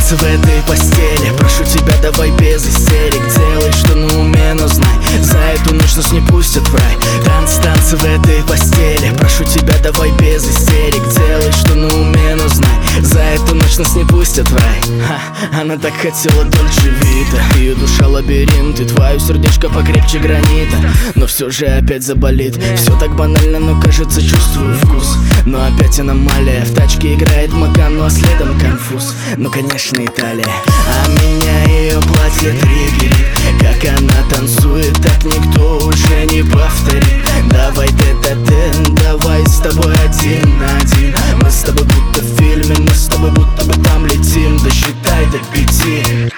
танцы в этой постели. Прошу тебя, давай без истерик. Делай, что на уме, но знай, за эту ночь нас не пустят в рай. Танцы в этой постели. Прошу тебя, давай без истерик. Делай, что на уме, но знай, за эту ночь нас не пустят в рай. Она так хотела Дольче Вита, ее душа лабиринт, и твое сердечко покрепче гранита. Но все же опять заболит. Все так банально, но кажется чувствую вкус. Но опять аномалия. В тачке играет Макан, ну а следом конфуз. Ну конечно Италия. А меня ее платье триггерит. Как она танцует, так никто уже не повторит. Давай тет-а-тет, давай с тобой один на один. Мы с тобой будто в фильме, мы с тобой будто бы там летим. Досчитай до 5.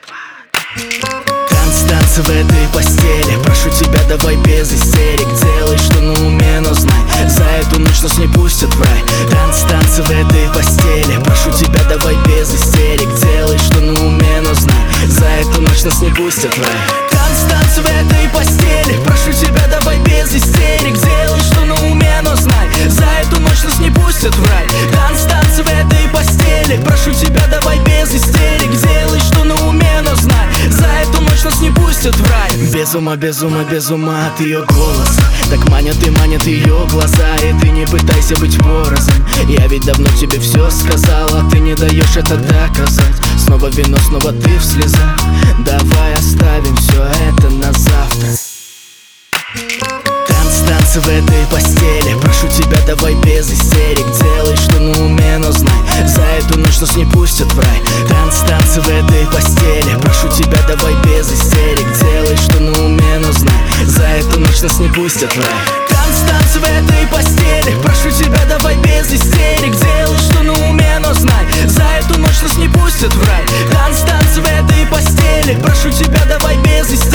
Танцы в этой постели. Прошу тебя, давай без истерик. Делай, что на уме, но знай, за эту ночь нас не пустят в рай. Танцы в этой постели. Прошу тебя, давай без истерик. Делай, что на уме, но знай, за эту ночь нас не пустят в рай. Танцы в этой постели. Прошу тебя, давай без истерик. Делай, что на уме, но знай, за эту ночь нас не пустят в рай. Танцы в этой постели. Прошу тебя, давай без истерик. Делай, что на уме, но знай, за эту ночь нас не пустят в рай. Без ума от ее голоса. Так манят ее глаза. И ты не пытайся быть порознь. Я ведь давно тебе все сказал, а ты не даешь это доказать. Снова вино, снова ты в слезах. Давай оставим все это на завтра. Танцы в этой постели. Прошу тебя, давай без истерик. Делай, что на уме, но знай, за эту ночь нас не пустят в рай. Танцы в этой постели. Прошу тебя, давай без истерик. Делай, что на уме, но знай, за эту ночь нас не пустят в рай. Танцы в этой постели. Прошу тебя, давай без истерик. Делай, что на уме, но знай, за эту ночь нас не пустят в рай. Танцы в этой постели. Прошу тебя, давай без истерик.